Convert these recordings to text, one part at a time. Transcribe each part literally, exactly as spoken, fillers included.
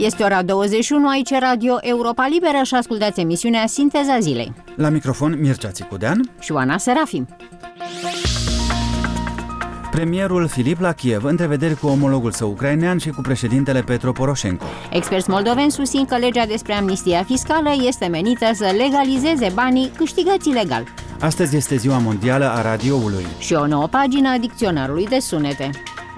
Este ora douăzeci și unu, aici Radio Europa Liberă și ascultați emisiunea Sinteza Zilei. La microfon Mircea Țicudean și Oana Serafim. Premierul Filip la Kiev, întrevederi cu omologul său ucrainean și cu președintele Petro Poroșenko. Experți moldoveni susțin că legea despre amnistia fiscală este menită să legalizeze banii câștigați ilegal. Astăzi este Ziua Mondială a Radioului. Și o nouă pagină a Dicționarului de Sunete.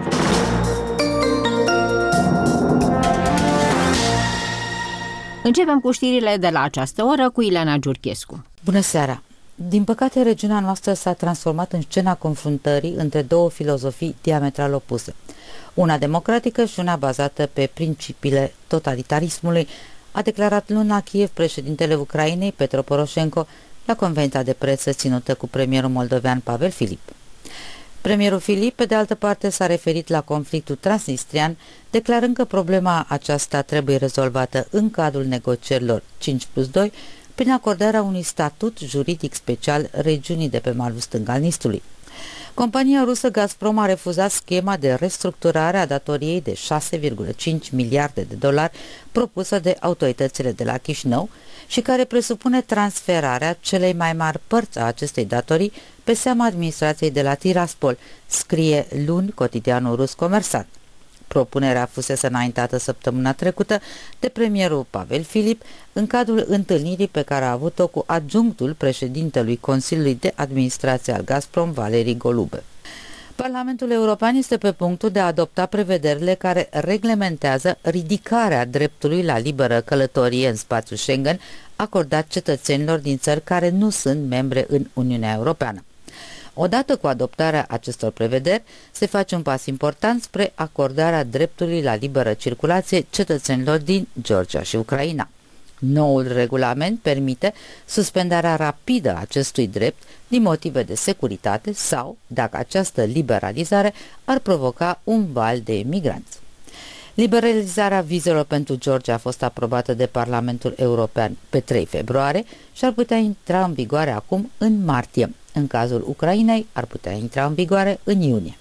Începem cu știrile de la această oră cu Ileana Giurchescu. Bună seara! Din păcate, regiunea noastră s-a transformat în scena confruntării între două filozofii diametral opuse. Una democratică și una bazată pe principiile totalitarismului, a declarat luni la Kiev președintele Ucrainei, Petro Poroșenko, la conferința de presă ținută cu premierul moldovean Pavel Filip. Premierul Filip, pe de altă parte, s-a referit la conflictul transnistrian, declarând că problema aceasta trebuie rezolvată în cadrul negocierilor cinci plus doi, prin acordarea unui statut juridic special regiunii de pe malul stâng al Nistrului. Compania rusă Gazprom a refuzat schema de restructurare a datoriei de șase virgulă cinci miliarde de dolari propusă de autoritățile de la Chișinău și care presupune transferarea celei mai mari părți a acestei datorii pe seama administrației de la Tiraspol, scrie luni cotidianul rus Comersant. Propunerea fusese înaintată săptămâna trecută de premierul Pavel Filip în cadrul întâlnirii pe care a avut-o cu adjunctul președintelui Consiliului de Administrație al Gazprom, Valeri Golube. Parlamentul European este pe punctul de a adopta prevederile care reglementează ridicarea dreptului la liberă călătorie în spațiul Schengen acordat cetățenilor din țări care nu sunt membre în Uniunea Europeană. Odată cu adoptarea acestor prevederi, se face un pas important spre acordarea dreptului la liberă circulație cetățenilor din Georgia și Ucraina. Noul regulament permite suspendarea rapidă a acestui drept din motive de securitate sau, dacă această liberalizare ar provoca un val de emigranți. Liberalizarea vizelor pentru Georgia a fost aprobată de Parlamentul European pe trei februarie și ar putea intra în vigoare acum în martie. În cazul Ucrainei, ar putea intra în vigoare în iunie.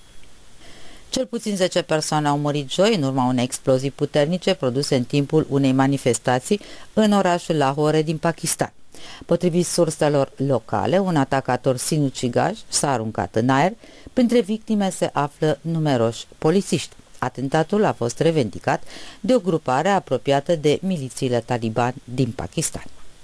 Cel puțin zece persoane au murit joi în urma unei explozii puternice produse în timpul unei manifestații în orașul Lahore din Pakistan. Potrivit surselor locale, un atacator sinucigaj s-a aruncat în aer, printre victime se află numeroși polițiști. Atentatul a fost revendicat de o grupare apropiată de milițiile taliban din Pakistan.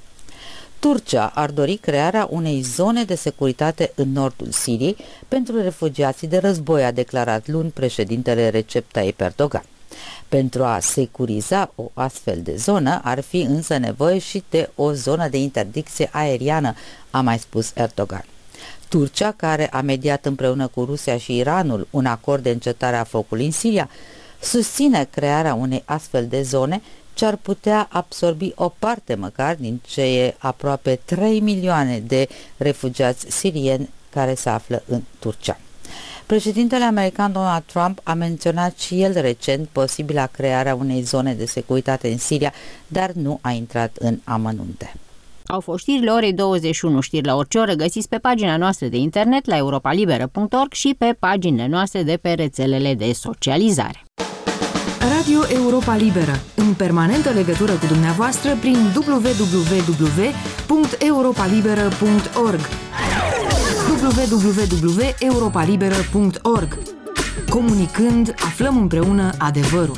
Turcia ar dori crearea unei zone de securitate în nordul Siriei pentru refugiații de război, a declarat luni președintele Recep Tayyip Erdogan. Pentru a securiza o astfel de zonă ar fi însă nevoie și de o zonă de interdicție aeriană, a mai spus Erdogan. Turcia, care a mediat împreună cu Rusia și Iranul un acord de încetare a focului în Siria, susține crearea unei astfel de zone ce ar putea absorbi o parte măcar din cei aproape trei milioane de refugiați sirieni care se află în Turcia. Președintele american Donald Trump a menționat și el recent posibila crearea unei zone de securitate în Siria, dar nu a intrat în amănunte. Au fost știrile orei douăzeci și unu, știri la orice oră găsiți pe pagina noastră de internet la europalibera punct org și pe paginile noastre de pe rețelele de socializare. Radio Europa Liberă, în permanentă legătură cu dumneavoastră prin w w w punct europalibera punct org w w w punct europalibera punct org. Comunicând, aflăm împreună adevărul.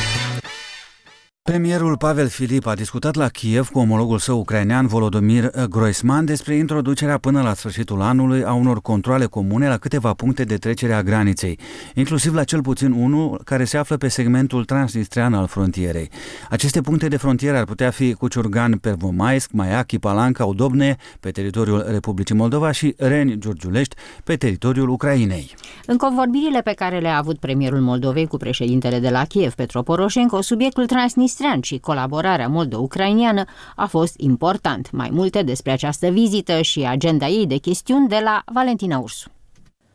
Premierul Pavel Filip a discutat la Kiev cu omologul său ucrainean Volodymyr Groisman despre introducerea până la sfârșitul anului a unor controale comune la câteva puncte de trecere a graniței, inclusiv la cel puțin unul care se află pe segmentul transnistrian al frontierei. Aceste puncte de frontieră ar putea fi Cuciurgan, Pervomaisk, Maiachi, Palanca, Udobne pe teritoriul Republicii Moldova și Reni-Giurgiulești pe teritoriul Ucrainei. În convorbirile pe care le-a avut premierul Moldovei cu președintele de la Kiev, Petro Poroșenko, subiectul transnistrian și colaborarea moldo-ucraineană a fost important. Mai multe despre această vizită și agenda ei de chestiuni de la Valentina Ursu.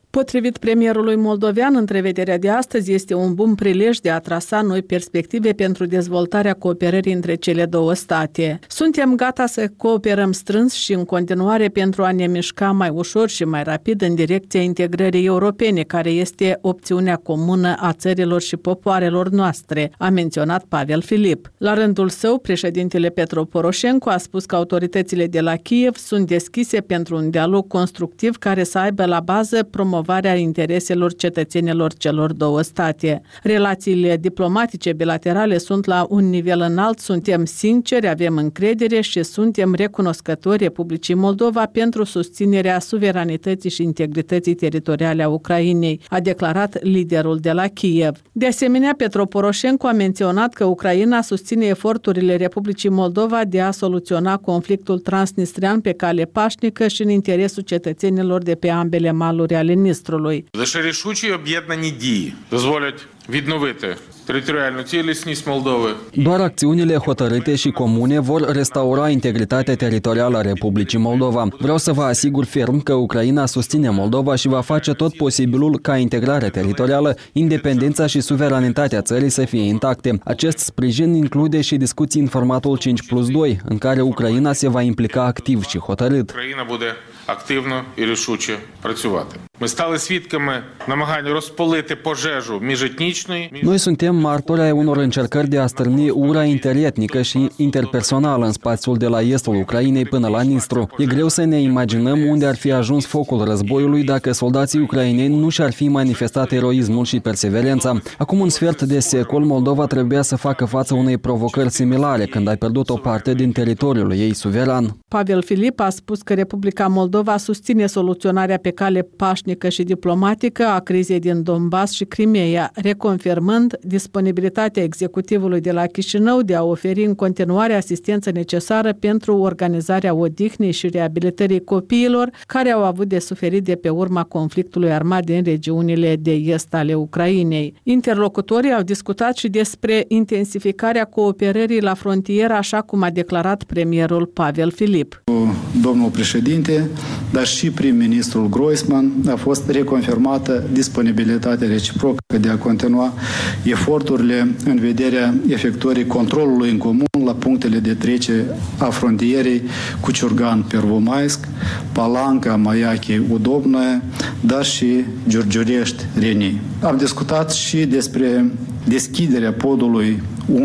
Potrivit premierului moldovean, întrevederea de astăzi este un bun prilej de a trasa noi perspective pentru dezvoltarea cooperării între cele două state. Suntem gata să cooperăm strâns și în continuare pentru a ne mișca mai ușor și mai rapid în direcția integrării europene, care este opțiunea comună a țărilor și popoarelor noastre, a menționat Pavel Filip. La rândul său, președintele Petro Poroșenko a spus că autoritățile de la Kiev sunt deschise pentru un dialog constructiv care să aibă la bază promovarea intereselor cetățenilor celor două state. Relațiile diplomatice bilaterale sunt la un nivel înalt, suntem sinceri, avem încredere și suntem recunoscători Republicii Moldova pentru susținerea suveranității și integrității teritoriale a Ucrainei, a declarat liderul de la Kiev. De asemenea, Petro Poroșenko a menționat că Ucraina susține eforturile Republicii Moldova de a soluționa conflictul transnistrian pe cale pașnică și în interesul cetățenilor de pe ambele maluri ale Nistrului. Лише рішучі об'єднані дії дозволять відновити територіальну цілісність Молдови. Doar acțiunile hotărâte și comune vor restaura integritatea teritorială a Republicii Moldova. Vreau să vă asigur ferm că Ucraina susține Moldova și va face tot posibilul ca integrarea teritorială, independența și suveranitatea țării să fie intacte. Acest sprijin include și discuții în formatul cinci plus doi, în care Ucraina se va implica activ și hotărât. Україна буде активно і рішуче працювати. Ми стали свідками намагань розпалити пожежу міжетнічної. Noi suntem martori ai unor încercări de a stârni ura interetnică și interpersonală în spațiul de la estul Ucrainei până la Nistru. E greu să ne imaginăm unde ar fi ajuns focul războiului dacă soldații ucraineni nu și-ar fi manifestat eroismul și perseverența. Acum un sfert de secol, Moldova trebuia să facă față unei provocări similare când ai pierdut o parte din teritoriul ei suveran. Pavel Filip a spus că Republica Moldova susține soluționarea pe cale pașnică și diplomatică a crizei din Donbass și Crimeea, reconfirmând disponibilitatea executivului de la Chișinău de a oferi în continuare asistență necesară pentru organizarea odihnei și reabilitării copiilor care au avut de suferit de pe urma conflictului armat din regiunile de est ale Ucrainei. Interlocutorii au discutat și despre intensificarea cooperării la frontieră, așa cum a declarat premierul Pavel Filip. Domnul președinte, dar și prim-ministrul Groisman a fost reconfirmată disponibilitatea reciprocă de a continua eforturile în vederea efectuării controlului în comun la punctele de trecere a frontierei cu Ciurgan-Pervomaisk, Palanca, Maiachi, Udobnoe, dar și Giurgiurești-Reni. Am discutat și despre deschiderea podului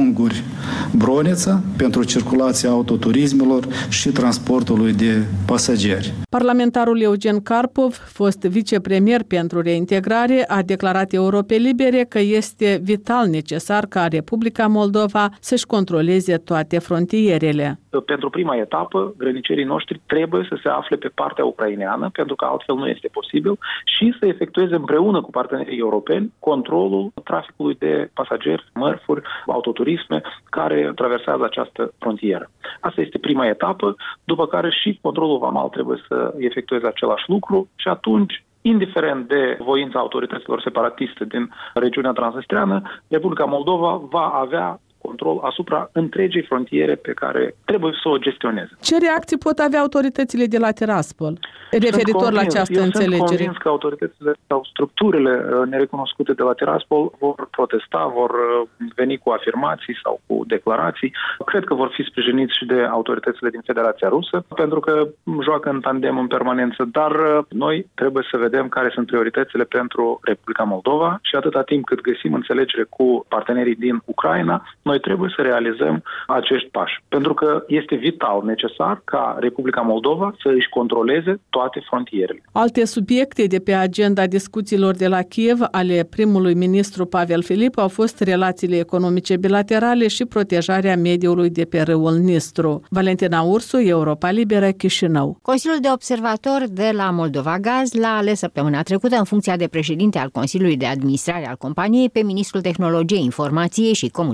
Unguri-Bronița pentru circulația autoturismelor și transportului de pasageri. Parlamentarul Eugen Karpov, fost vicepremier pentru reintegrare, a declarat Europei Libere că este vital necesar ca Republica Moldova să-și controleze toate frontierele. Pentru prima etapă, grănicerii noștri trebuie să se afle pe partea ucraineană, pentru că altfel nu este posibil, și să efectueze împreună cu partenerii europeni controlul traficului de pasageri, mărfuri, autoturisme care traversează această frontieră. Asta este prima etapă, după care și controlul vamal trebuie să efectueze același lucru și atunci, indiferent de voința autorităților separatiste din regiunea transnistreană, Republica Moldova va avea control asupra întregii frontiere pe care trebuie să o gestioneze. Ce reacții pot avea autoritățile de la Tiraspol referitor la această eu înțelegere? Sunt convins că autoritățile sau structurile nerecunoscute de la Tiraspol vor protesta, vor veni cu afirmații sau cu declarații. Cred că vor fi sprijiniți și de autoritățile din Federația Rusă, pentru că joacă în tandem în permanență, dar noi trebuie să vedem care sunt prioritățile pentru Republica Moldova și atâta timp cât găsim înțelegere cu partenerii din Ucraina, noi trebuie să realizăm acești pași. Pentru că este vital necesar ca Republica Moldova să își controleze toate frontierele. Alte subiecte de pe agenda discuțiilor de la Kiev ale primului ministru Pavel Filip au fost relațiile economice bilaterale și protejarea mediului de pe râul Nistru. Valentina Ursu, Europa Liberă, Chișinău. Consiliul de observator de la Moldova Gaz l-a ales săptămâna trecută în funcția de președinte al Consiliului de Administrare al companiei pe ministrul Tehnologiei, Informației și Comunicațiilor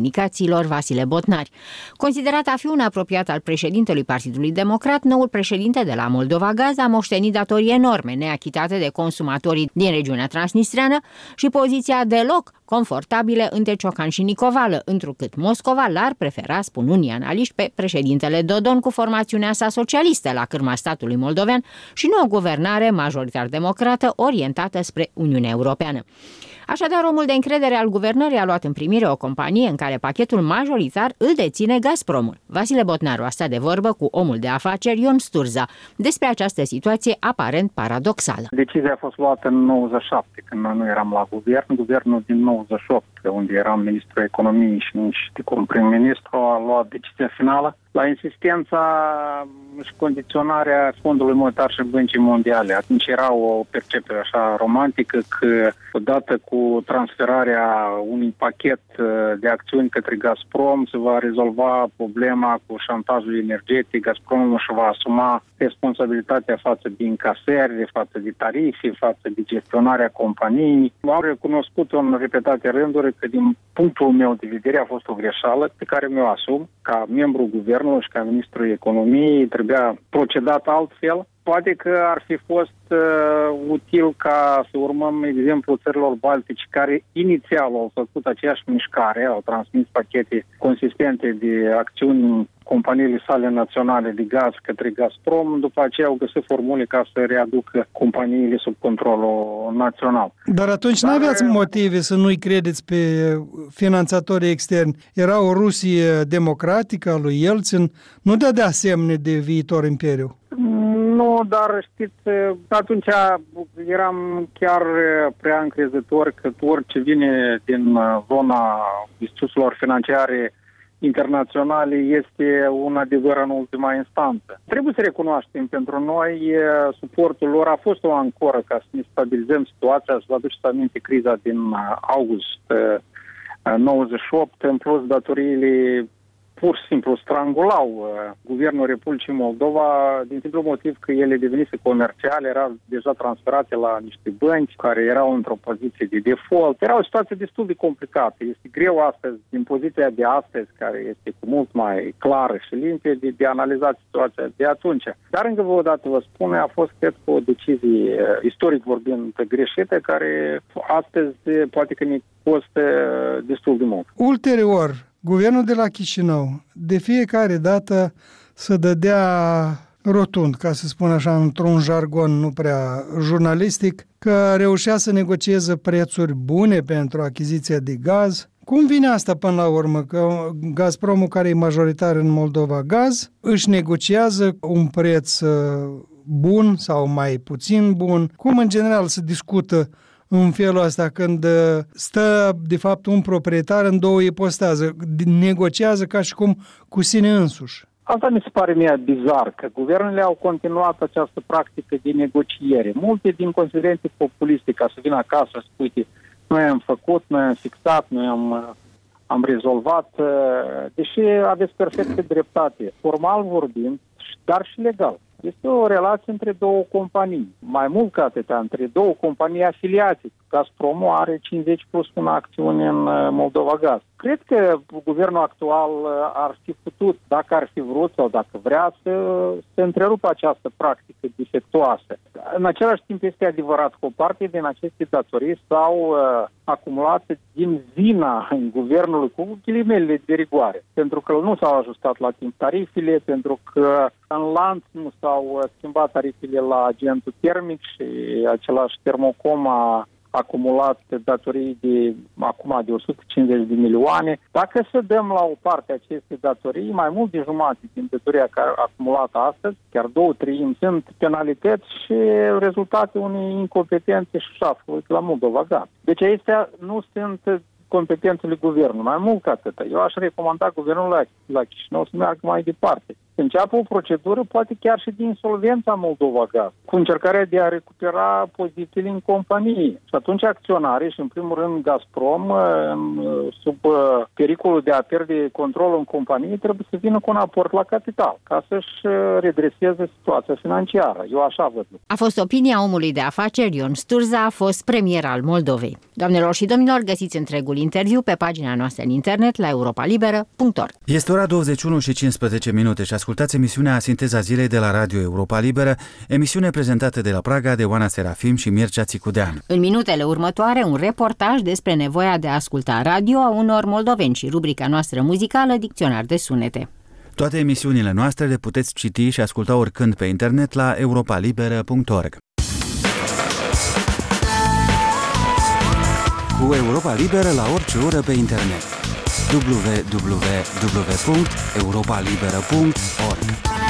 verzilor Vasile Botnari. Considerat a fi un apropiat al președintelui Partidului Democrat, noul președinte de la Moldova Gaz a moștenit datorii enorme neachitate de consumatorii din regiunea transnistreană și poziția deloc confortabile între Ciocan și Nicovală, întrucât Moscova l-ar prefera, spun unii analiști, pe președintele Dodon cu formațiunea sa socialistă la cârma statului moldovean și nu o guvernare majoritar-democrată orientată spre Uniunea Europeană. Așadar, omul de încredere al guvernării a luat în primire o companie în care pachetul majoritar îl deține Gazpromul. Vasile Botnaru a stat de vorbă cu omul de afaceri Ion Sturza despre această situație aparent paradoxală. Decizia a fost luată în nouăzeci și șapte, când noi nu eram la guvern. Guvernul din nouăzeci și opt, unde eram ministrul economiei și nici cum prim-ministru, a luat decizia finală la insistența și condiționarea Fondului Monetar și Băncii Mondiale. Atunci era o percepere așa romantică că odată cu transferarea unui pachet de acțiuni către Gazprom se va rezolva problema cu șantajul energetic. Gazprom își va asuma responsabilitatea față de încasări, față de tarife, față de gestionarea companiei. Am recunoscut în repetate rânduri că din punctul meu de vedere a fost o greșeală pe care mi-o asum ca membru guvernului și ca ministrul economiei. Trebuia procedat altfel. Poate că ar fi fost uh, util ca să urmăm exemplul țărilor baltice care inițial au făcut aceeași mișcare, au transmis pachete consistente de acțiuni companiile sale naționale de gaz către Gazprom, după aceea au găsit formule ca să readucă companiile sub controlul național. Dar atunci Dar... nu aveați motive să nu-i credeți pe finanțatorii externi. Era o Rusie democratică a lui Yeltsin, nu dădea semne de viitor imperiu. Nu, dar știți, atunci eram chiar prea încrezător că orice vine din zona instituțiilor financiare internaționale este un adevăr în ultima instanță. Trebuie să recunoaștem, pentru noi suportul lor a fost o ancoră ca să ne stabilizăm situația. Să vă aduceți aminte criza din august nouăzeci și opt, în plus datoriile pur și simplu strangulau uh, guvernul Republicii Moldova din simplu motiv că ele devenise comerciale, erau deja transferate la niște bănci care erau într-o poziție de default. Era o situație destul de complicată. Este greu astăzi, din poziția de astăzi, care este cu mult mai clară și limpede, de, de analizat situația de atunci. Dar încă vă odată vă spun, a fost, cred că, o decizie, uh, istoric vorbind, greșită, care astăzi poate că ne costă uh, destul de mult. Ulterior, guvernul de la Chișinău, de fiecare dată să dădea rotund, ca să spun așa, într-un jargon nu prea jurnalistic, că reușea să negocieze prețuri bune pentru achiziția de gaz. Cum vine asta până la urmă? Că Gazpromul, care e majoritar în Moldova Gaz, își negociază un preț bun sau mai puțin bun? Cum în general se discută în felul ăsta, când stă, de fapt, un proprietar în două ipostaze, negociază ca și cum cu sine însuși? Asta mi se pare mie bizar, că guvernele au continuat această practică de negociere. Multe din considerente populiste, ca să vină acasă și spui, noi am făcut, noi am fixat, noi am, am rezolvat, deși aveți perfectă dreptate, formal vorbind, dar și legal. Este o relație între două companii, mai mult ca atâta, între două companii afiliate. Gazpromul are cincizeci plus unu acțiuni în Moldova Gaz. Cred că guvernul actual ar fi putut, dacă ar fi vrut sau dacă vrea, să, să întrerupă această practică defectuoasă. În același timp este adevărat că o parte din aceste datorii s-au uh, acumulat din vina în guvernului cu ghilimele de rigoare. Pentru că nu s-au ajustat la timp tarifele, pentru că în lanț nu s-au schimbat tarifele la agentul termic și același Termocom a acumulat datorii de acum de o sută cincizeci de milioane. Dacă să dăm la o parte aceste datorii, mai mult de jumătate din datoria acumulată astăzi, chiar două treimi, sunt penalități și rezultate unei incompetențe și șafului la Moldova Gaz. Deci acestea nu sunt competențele guvernului, mai mult ca atât. Eu aș recomanda guvernul la, la Chișinău să meargă mai departe. să înceapă o procedură, poate chiar și din insolvența Moldova Gaz, cu încercarea de a recupera pozițiile în companie. Și atunci acționarii, și în primul rând Gazprom, sub pericolul de a pierde controlul în companie, trebuie să vină cu un aport la capital, ca să-și redreseze situația financiară. Eu așa văd. A fost opinia omului de afaceri Ion Sturza, a fost premier al Moldovei. Doamnelor și domnilor, găsiți întregul interviu pe pagina noastră în internet la europa liberă punct org. Este ora douăzeci și unu și cincisprezece minute și ascultați emisiunea Sinteza Zilei de la Radio Europa Liberă, emisiune prezentată de la Praga de Oana Serafim și Mircea Țicudean. În minutele următoare, un reportaj despre nevoia de a asculta radio a unor moldoveni și rubrica noastră muzicală Dicționar de sunete. Toate emisiunile noastre le puteți citi și asculta oricând pe internet la europa liberă punct org. Cu Europa Liberă la orice oră pe internet. w w w punct europa liberă punct org.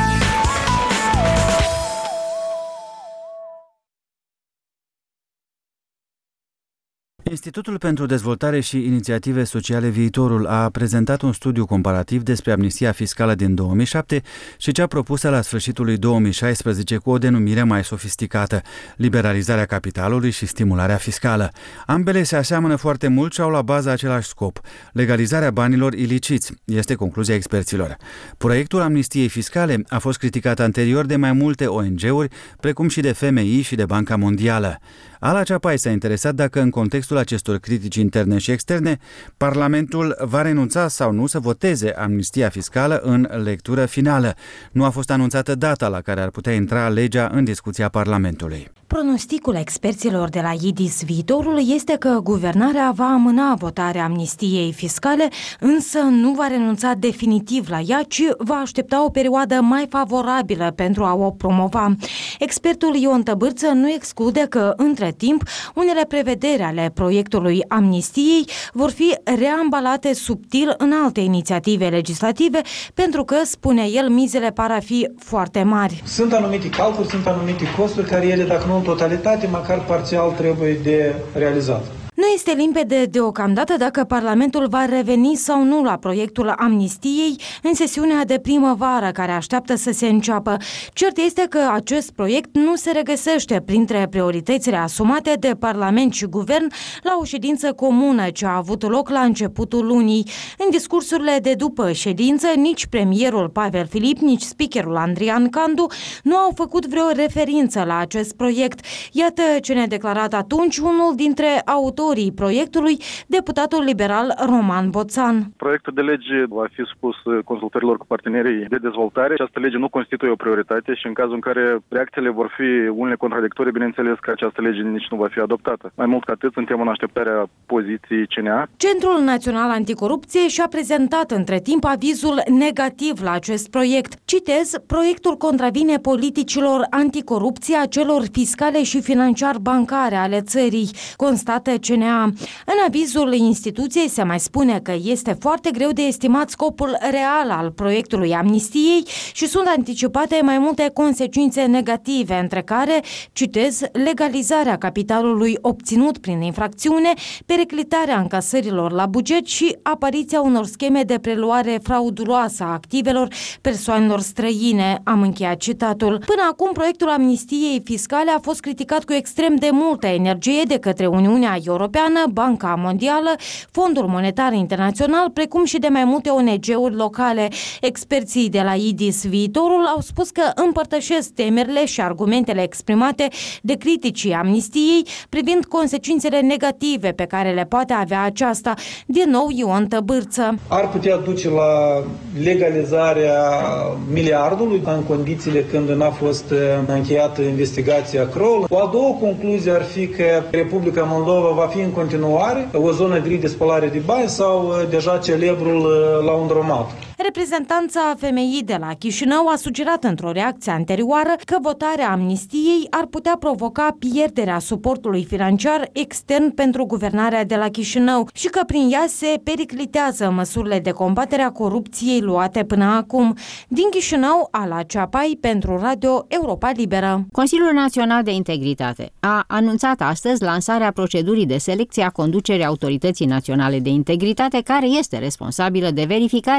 Institutul pentru Dezvoltare și Inițiative Sociale Viitorul a prezentat un studiu comparativ despre amnistia fiscală din două mii șapte și cea propusă la sfârșitul lui două mii șaisprezece cu o denumire mai sofisticată, liberalizarea capitalului și stimularea fiscală. Ambele se aseamănă foarte mult și au la bază același scop, legalizarea banilor iliciți, este concluzia experților. Proiectul amnistiei fiscale a fost criticat anterior de mai multe O N G-uri, precum și de F M I și de Banca Mondială. Ala Ceapai s-a interesat dacă în contextul acestor critici interne și externe, Parlamentul va renunța sau nu să voteze amnistia fiscală în lectură finală. Nu a fost anunțată data la care ar putea intra legea în discuția Parlamentului. Pronosticul experților de la I D I S Viitorul este că guvernarea va amâna votarea amnistiei fiscale, însă nu va renunța definitiv la ea, ci va aștepta o perioadă mai favorabilă pentru a o promova. Expertul Ion Tăbârță nu exclude că, între timp, unele prevederi ale proiectului amnistiei vor fi reambalate subtil în alte inițiative legislative, pentru că, spune el, mizele par a fi foarte mari. Sunt anumite calculi, sunt anumite costuri care ele, dacă nu în totalitate, măcar parțial trebuie de realizat. Nu este limpede deocamdată dacă Parlamentul va reveni sau nu la proiectul amnistiei în sesiunea de primăvară care așteaptă să se înceapă. Cert este că acest proiect nu se regăsește printre prioritățile asumate de Parlament și Guvern la o ședință comună ce a avut loc la începutul lunii. În discursurile de după ședință, nici premierul Pavel Filip, nici speakerul Andrian Candu nu au făcut vreo referință la acest proiect. Iată ce ne-a declarat atunci unul dintre autorii proiectului, deputatul liberal Roman Boțan. Proiectul de lege va fi supus consultărilor cu partenerii de dezvoltare. Această lege nu constituie o prioritate și în cazul în care reacțiile vor fi unele contradictorii, bineînțeles că această lege nici nu va fi adoptată. Mai mult ca atât, suntem în așteptarea poziției C N A. Centrul Național Anticorupție și-a prezentat între timp avizul negativ la acest proiect. Citez, proiectul contravine politicilor anticorupție a celor fiscale și financiar-bancare ale țării, constată C N A. În avizul instituției se mai spune că este foarte greu de estimat scopul real al proiectului amnistiei și sunt anticipate mai multe consecințe negative, între care, citez, legalizarea capitalului obținut prin infracțiune, periclitarea încasărilor la buget și apariția unor scheme de preluare frauduloasă a activelor persoanelor străine, am încheiat citatul. Până acum, proiectul amnistiei fiscale a fost criticat cu extrem de multă energie de către Uniunea Europeană, Banca Mondială, Fondul Monetar Internațional, precum și de mai multe O N G-uri locale. Experții de la I D I S Viitorul au spus că împărtășesc temerile și argumentele exprimate de criticii amnistiei privind consecințele negative pe care le poate avea aceasta. Din nou, Ion Tăbârță. Ar putea duce la legalizarea miliardului în condițiile când n-a fost încheiată investigația Kroll. O a doua concluzie ar fi că Republica Moldova va fi în continuare o zonă gri de spălare de bani sau deja celebrul laundromat. Reprezentanța F M I de la Chișinău a sugerat într-o reacție anterioară că votarea amnistiei ar putea provoca pierderea suportului financiar extern pentru guvernarea de la Chișinău și că prin ea se periclitează măsurile de combatere a corupției luate până acum. Din Chișinău, Ala Ceapai pentru Radio Europa Liberă. Consiliul Național de Integritate a anunțat astăzi lansarea procedurii de selecție a conducerii Autorității Naționale de Integritate, care este responsabilă de verificarea averii de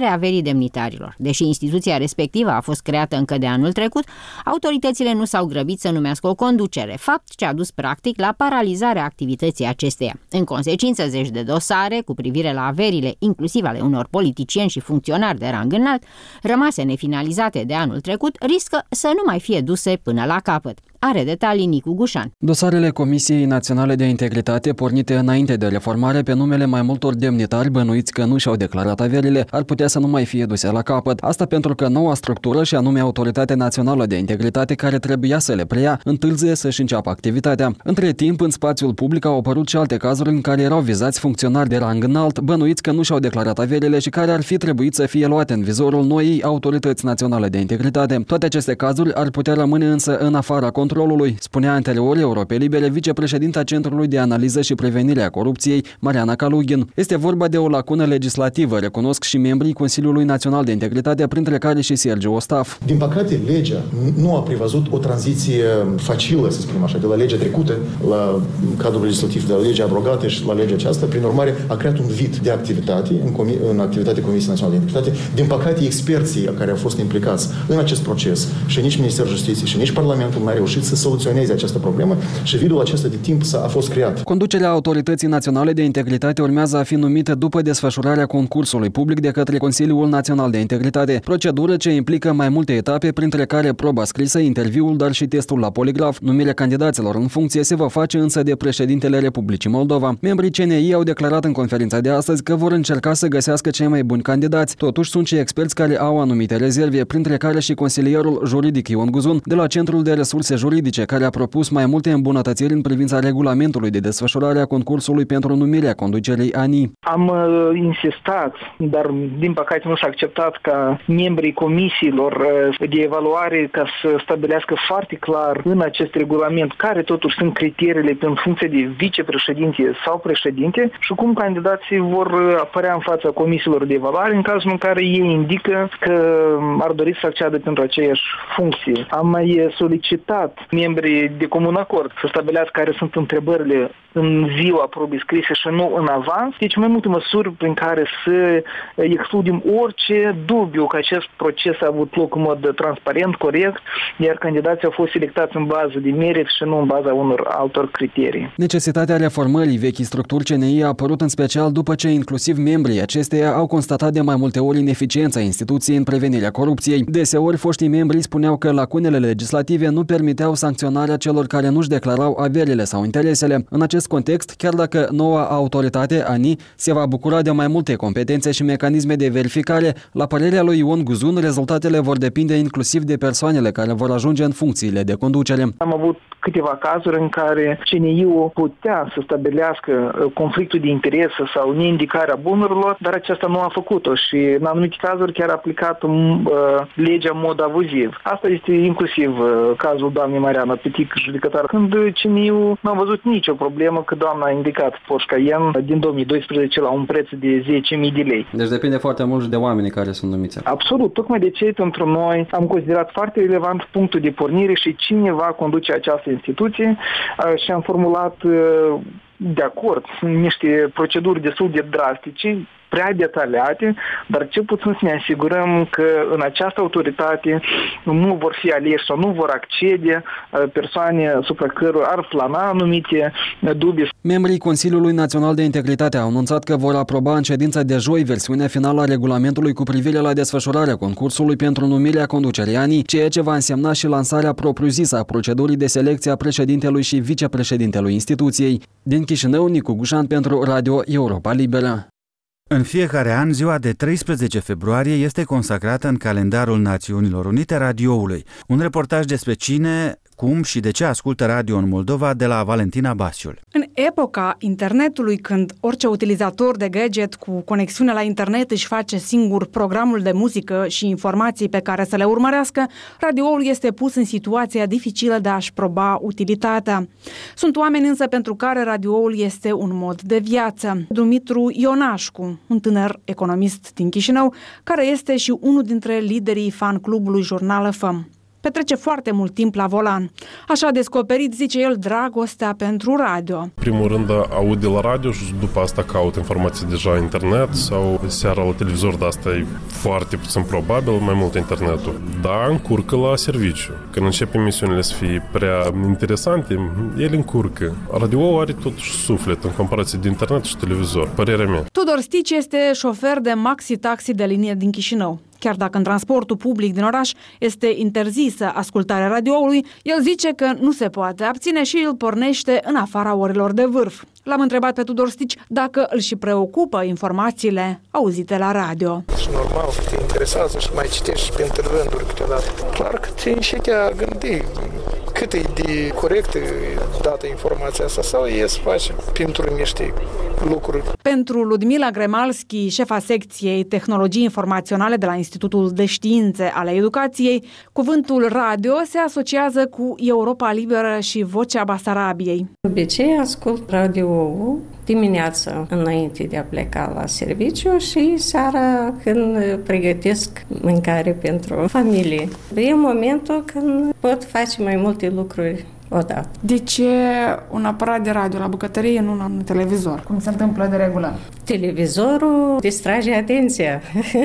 demnitarilor. Deși instituția respectivă a fost creată încă de anul trecut, autoritățile nu s-au grăbit să numească o conducere, fapt ce a dus practic la paralizarea activității acesteia. În consecință, zeci de dosare cu privire la averile, inclusiv ale unor politicieni și funcționari de rang înalt, rămase nefinalizate de anul trecut, riscă să nu mai fie duse până la capăt. Are detalii Nicu Gușan. Dosarele Comisiei Naționale de Integritate, pornite înainte de reformare pe numele mai multor demnitari bănuiți că nu și-au declarat averile, ar putea să nu mai fie duse la capăt. Asta pentru că noua structură, și anume Autoritatea Națională de Integritate, care trebuia să le preia, întârzie să-și înceapă activitatea. Între timp, în spațiul public au apărut și alte cazuri în care erau vizați funcționari de rang înalt, bănuiți că nu și-au declarat averile și care ar fi trebuit să fie luate în vizorul noii Autorități Naționale de Integritate. Toate aceste cazuri ar putea rămâne însă în afara controlului, spunea anterior Europei Libere vicepreședinta Centrului de Analiză și Prevenire a Corupției, Mariana Kalugin. Este vorba de o lacună legislativă, recunosc și membrii Consiliului Național de Integritate, printre care și Sergiu Ostaf. Din păcate, legea nu a prevăzut o tranziție facilă, să spunem așa, de la legea trecută la cadrul legislativ, de la legea abrogată și la legea aceasta. Prin urmare, a creat un vid de activitate în, comi- în activitatea Comisiei Naționale de Integritate. Din păcate, experții care au fost implicați în acest proces și nici Ministerul Justiției și nici Parlamentul nu a reușit să soluționeze această problemă și vidul acesta de timp a fost creat. Conducerea Autorității Naționale de Integritate urmează a fi numită după desfășurarea concursului public de către Consiliul Național de Integritate, procedură ce implică mai multe etape, printre care proba scrisă, interviul, dar și testul la poligraf. Numirea candidaților în funcție se va face însă de președintele Republicii Moldova. Membrii C N I au declarat în conferința de astăzi că vor încerca să găsească cei mai buni candidați. Totuși, sunt și experți care au anumite rezerve, printre care și consilierul juridic Ion Guzun de la Centrul de Resurse Juridice, care a propus mai multe îmbunătățiri în privința regulamentului de desfășurare a concursului pentru numirea conducerii A N I. Am uh, insistat, dar din păcate nu s-a acceptat ca membrii comisiilor uh, de evaluare ca să stabilească foarte clar în acest regulament care totuși sunt criteriile în funcție de vicepreședinte sau președinte și cum candidații vor apărea în fața comisiilor de evaluare în cazul în care ei indică că ar dori să acceadă pentru aceeași funcție. Am mai solicitat membrii de comun acord să stabilească care sunt întrebările în ziua probei scrise și nu în avans. Deci mai multe măsuri prin care să excludem orice dubiu că acest proces a avut loc în mod transparent, corect, iar candidații au fost selectați în bază de merit și nu în baza unor altor criterii. Necesitatea reformării vechii structuri C N I a apărut în special după ce inclusiv membrii acesteia au constatat de mai multe ori ineficiența instituției în prevenirea corupției. Deseori, foștii membri spuneau că lacunele legislative nu permiteau sancționarea celor care nu-și declarau averile sau interesele. În acest context, chiar dacă noua autoritate A N I se va bucura de mai multe competențe și mecanisme de verificare, la părerea lui Ion Guzun, rezultatele vor depinde inclusiv de persoanele care vor ajunge în funcțiile de conducere. Am avut câteva cazuri în care C N I-ul putea să stabilească conflictul de interes sau neindicarea bunurilor, dar aceasta nu a făcut-o și în anumite cazuri chiar a aplicat uh, legea în mod abuziv. Asta este inclusiv uh, cazul doamnei Mariana Petic, judecătar, când C N I-ul n-a văzut nicio problemă că doamna a indicat Porsche Cayenne din două mii doisprezece la un preț de zece mii de lei. Deci depinde foarte mult de oamenii care sunt numiți. Absolut. Tocmai de ce pentru noi am considerat foarte relevant punctul de pornire și cine va conduce această instituție și am formulat de acord niște proceduri destul de drastice, prea detaliate, dar cel puțin să ne asigurăm că în această autoritate nu vor fi aleși sau nu vor accede persoane asupra cărora ar plana anumite dubii. Membrii Consiliului Național de Integritate au anunțat că vor aproba în ședința de joi versiunea finală a regulamentului cu privire la desfășurarea concursului pentru numirea conducerii A N I, ceea ce va însemna și lansarea propriu-zisă a procedurii de selecție a președintelui și vicepreședintelui instituției. Din Chișinău, Nicu Gușan pentru Radio Europa Liberă. În fiecare an, ziua de treisprezece februarie este consacrată în calendarul Națiunilor Unite radioului. Un reportaj despre cine, cum și de ce ascultă radio în Moldova de la Valentina Basiul. În epoca internetului, când orice utilizator de gadget cu conexiune la internet își face singur programul de muzică și informații pe care să le urmărească, radioul este pus în situația dificilă de a-și proba utilitatea. Sunt oameni însă pentru care radioul este un mod de viață. Dumitru Ionașcu, un tânăr economist din Chișinău, care este și unul dintre liderii fan clubului Jurnală F M. petrece foarte mult timp la volan. Așa a descoperit, zice el, dragostea pentru radio. Primul rând aud de la radio și după asta caut informații deja internet sau seara la televizor, dar asta e foarte puțin probabil, mai mult internetul. Da, încurcă la serviciu. Când începe emisiunile să fie prea interesante, ele încurcă. Radio are totuși suflet în comparație de internet și televizor, părerea mea. Tudor Stici este șofer de maxi-taxi de linie din Chișinău. Chiar dacă în transportul public din oraș este interzisă ascultarea radioului, el zice că nu se poate abține și îl pornește în afara orelor de vârf. L-am întrebat pe Tudor Stici dacă îl și preocupă informațiile auzite la radio. Și normal că te interesează și mai citești și printre rânduri câteodată. Clar că te înșeche a gândi cât e de corectă dată informația asta sau e să faci pentru niște lucruri. Pentru Ludmila Gremalski, șefa secției Tehnologii Informaționale de la Institutul de Științe ale Educației, cuvântul radio se asociază cu Europa Liberă și Vocea Basarabiei. De obicei ascult radio-ul dimineața înainte de a pleca la serviciu și seara când pregătesc mâncare pentru familie. E momentul când pot face mai multe lucruri odată. De ce un aparat de radio la bucătărie, nu un televizor? Cum se întâmplă de regulă? Televizorul distrage atenția,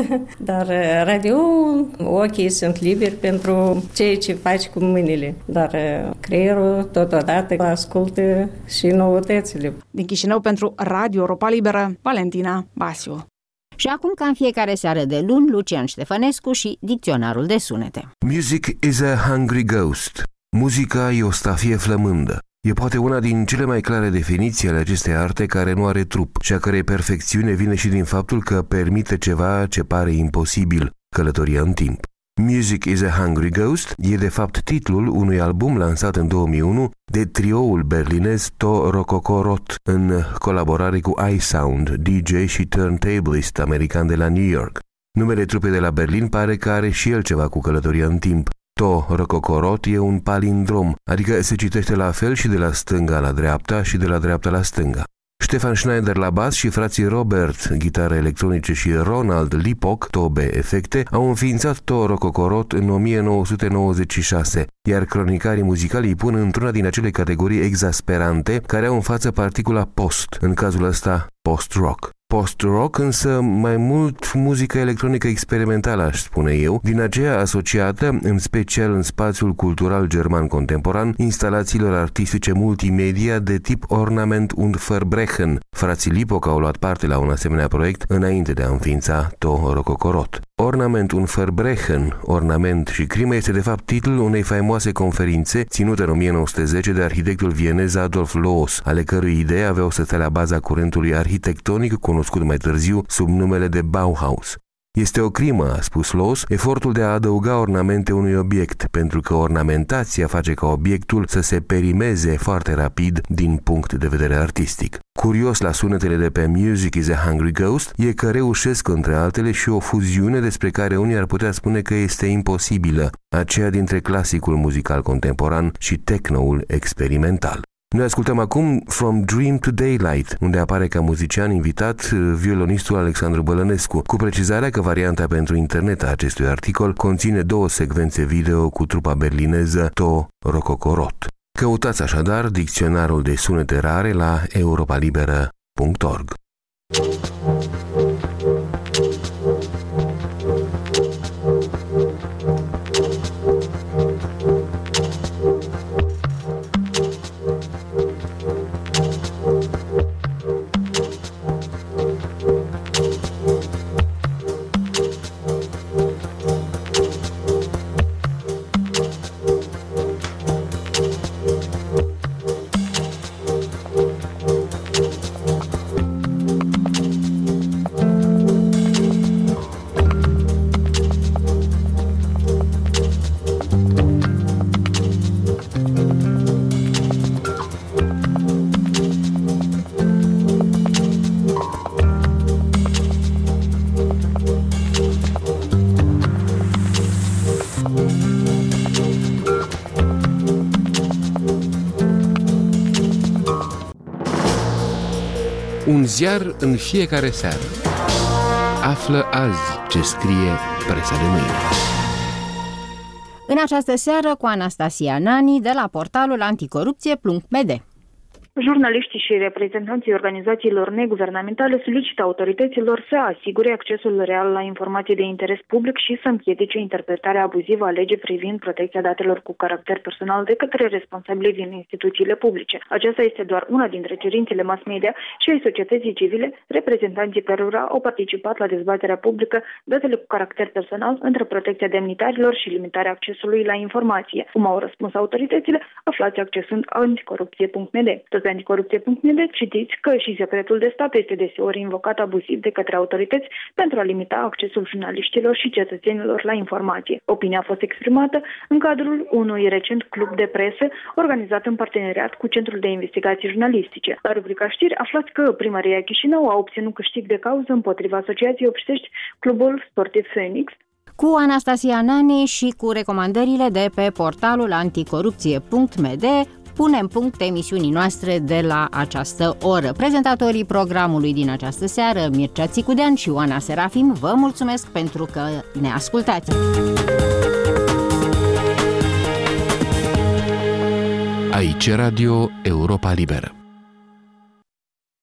dar radio, ochii sunt liberi pentru ceea ce faci cu mâinile, dar creierul totodată ascultă și noutățile. Din Chișinău pentru Radio Europa Liberă, Valentina Basiu. Și acum, ca în fiecare seară de luni, Lucian Ștefănescu și Dicționarul de sunete. Music is a hungry ghost. Muzica e o stafie flămândă. E poate una din cele mai clare definiții ale acestei arte care nu are trup și a cărei perfecțiune vine și din faptul că permite ceva ce pare imposibil, călătoria în timp. Music is a Hungry Ghost e de fapt titlul unui album lansat în două mii unu de trioul berlinez To Rococo-Roth în colaborare cu iSound, D J și turntablist american de la New York. Numele trupei de la Berlin pare că are și el ceva cu călătoria în timp. To Rococo-Roth e un palindrom, adică se citește la fel și de la stânga la dreapta și de la dreapta la stânga. Stefan Schneider la bas și frații Robert, gitare electronice, și Ronald Lipok, tobe efecte, au înființat To Rococo-Roth în o mie nouă sute nouăzeci și șase, iar cronicarii muzicali îi pun într-una din acele categorii exasperante care au în față particula post, în cazul ăsta post-rock. Post-rock, însă mai mult muzică electronică experimentală, aș spune eu, din aceea asociată, în special în spațiul cultural german contemporan, instalațiilor artistice multimedia de tip Ornament und Verbrechen. Frații Lipok au luat parte la un asemenea proiect înainte de a înființa To Rococo-Roth. Ornament und Verbrechen, ornament și crimă, este de fapt titlul unei faimoase conferințe ținute în o mie nouă sute zece de arhitectul vienez Adolf Loos, ale cărui idei aveau să stea la baza curentului arhitectonic cunoscut mai târziu sub numele de Bauhaus. Este o crimă, a spus Loos, efortul de a adăuga ornamente unui obiect, pentru că ornamentația face ca obiectul să se perimeze foarte rapid din punct de vedere artistic. Curios la sunetele de pe Music is a Hungry Ghost e că reușesc între altele și o fuziune despre care unii ar putea spune că este imposibilă, aceea dintre clasicul muzical contemporan și technoul experimental. Noi ascultăm acum From Dream to Daylight, unde apare ca muzician invitat violonistul Alexandru Bălănescu, cu precizarea că varianta pentru internet a acestui articol conține două secvențe video cu trupa berlineză To Rococo-Roth. Căutați așadar dicționarul de sunete rare la europa liberă punct org. Un ziar în fiecare seară. Află azi ce scrie presa de mâine. În această seară cu Anastasia Nani de la portalul anticorupție punct m d. Jurnaliștii și reprezentanții organizațiilor neguvernamentale solicită autorităților să asigure accesul real la informații de interes public și să împiedice interpretarea abuzivă a legii privind protecția datelor cu caracter personal de către responsabili din instituțiile publice. Aceasta este doar una dintre cerințele mass media și ai societății civile, reprezentanții cărora au participat la dezbaterea publică, datele cu caracter personal între protecția demnitarilor și limitarea accesului la informație. Cum au răspuns autoritățile, aflați accesând anticorupție punct m d. Anticorupție punct m d citiți că și secretul de stat este deseori invocat abuziv de către autorități pentru a limita accesul jurnaliștilor și cetățenilor la informație. Opinia a fost exprimată în cadrul unui recent club de presă organizat în parteneriat cu Centrul de Investigații Jurnalistice. La rubrica știri aflați că Primăria Chișinău a obținut câștig de cauză împotriva Asociației Obștești Clubul Sportiv Phoenix. Cu Anastasia Nani și cu recomandările de pe portalul anticorupție punct m d punem punct emisiunii noastre de la această oră. Prezentatorii programului din această seară, Mircea Țicudean și Oana Serafim, vă mulțumesc pentru că ne ascultați. Aici Radio Europa Liberă.